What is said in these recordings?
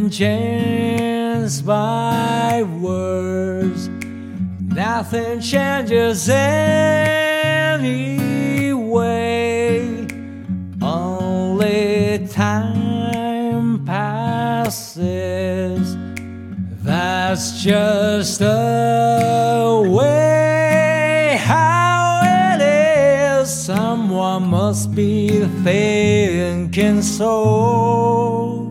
Nothing changes by words, nothing changes anyway. Only time passes, that's just the way how it is. Someone must be thinking so.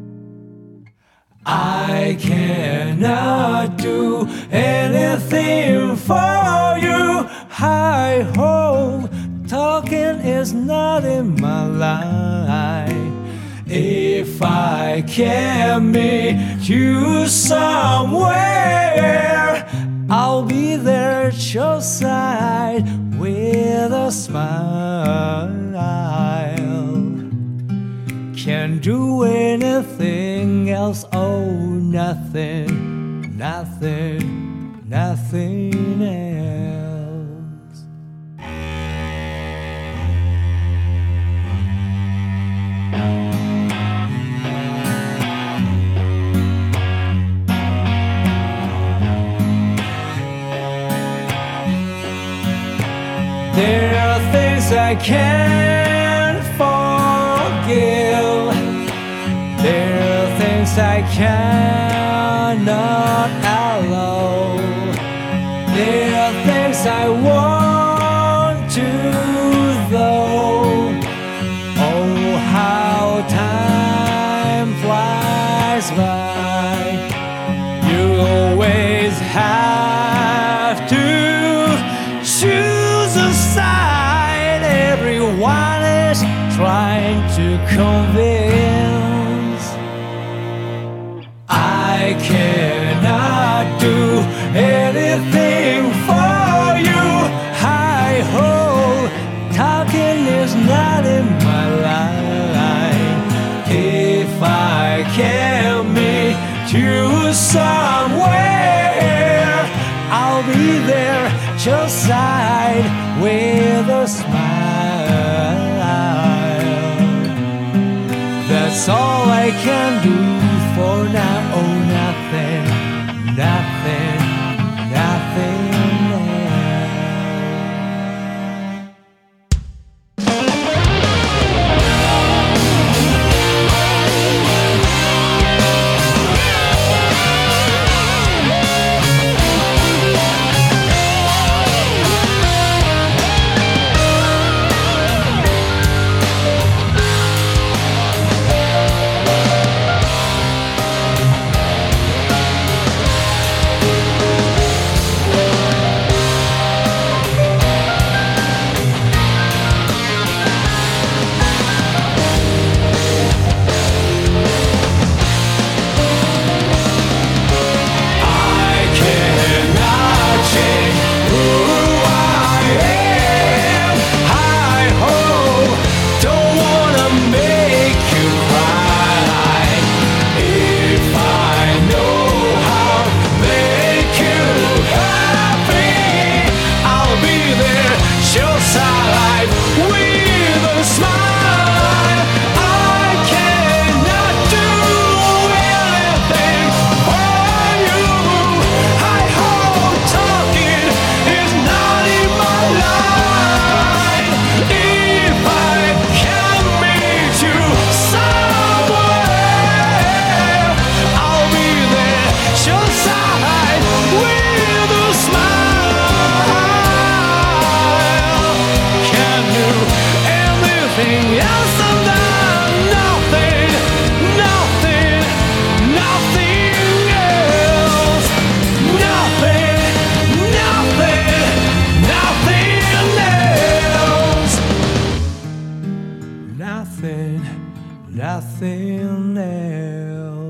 I cannot do anything for you. I hope talking is not in my line. If I can meet you somewhere, I'll be there at your side with a smile. Can't do anything else, oh, nothing, nothing, nothing else. There are things I can't forgive. There are things I cannot allow. There are things I want to, though. Oh, how time flies by. You always have to choose a side. Everyone is trying to convince. I cannot do anything for you. I hope talking is not in my line. If I can meet you somewhere, I'll be there at your side with a smile. That's all I can do for now. Oh, nothing, nothing, nothing nothing else.